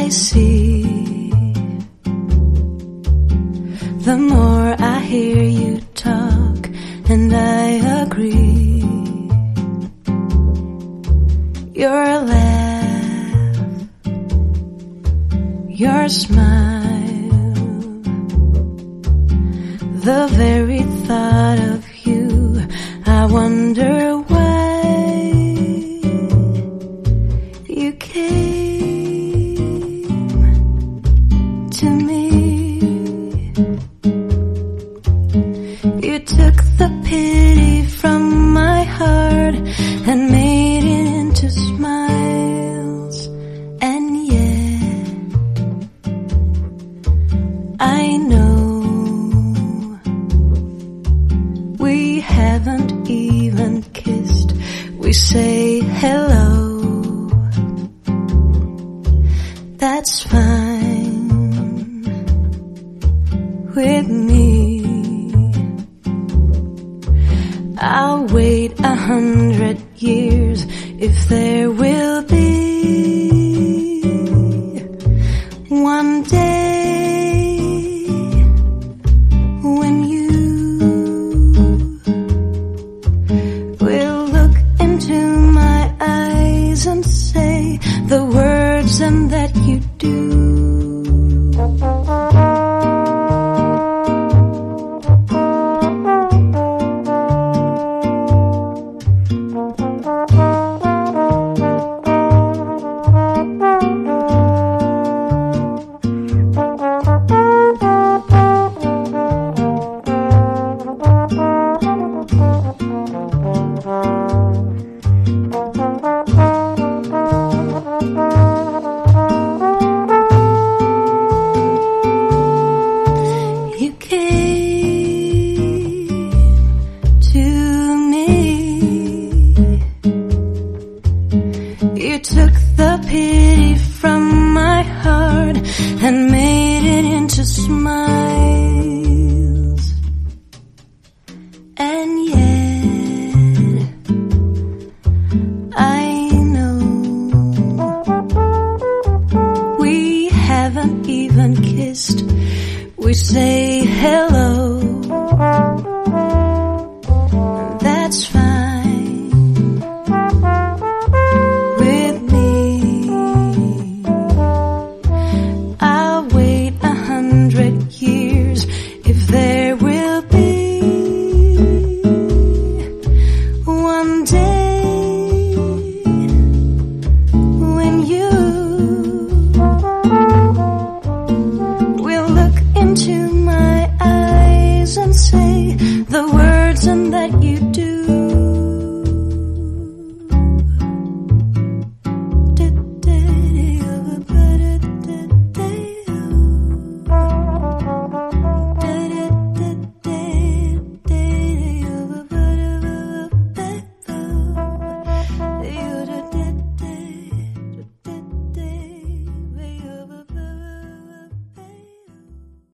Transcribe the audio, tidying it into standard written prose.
I see, the more I hear you talk, and I agree. Your laugh, your smile, the very thought of you, I wonder why you came to me. You took the pity from my heart and made it into smiles, and yet I know we haven't even kissed. We say hello, that's fine with me. I'll wait 100 years if there will be one day when you will look into my eyes and say the words and that you do. You took the pity from my heart and made it into smiles, and yet I know we haven't even kissed. We say hello, that's fine. Years if there will be one day when you will look into my eyes and say the words and that you do.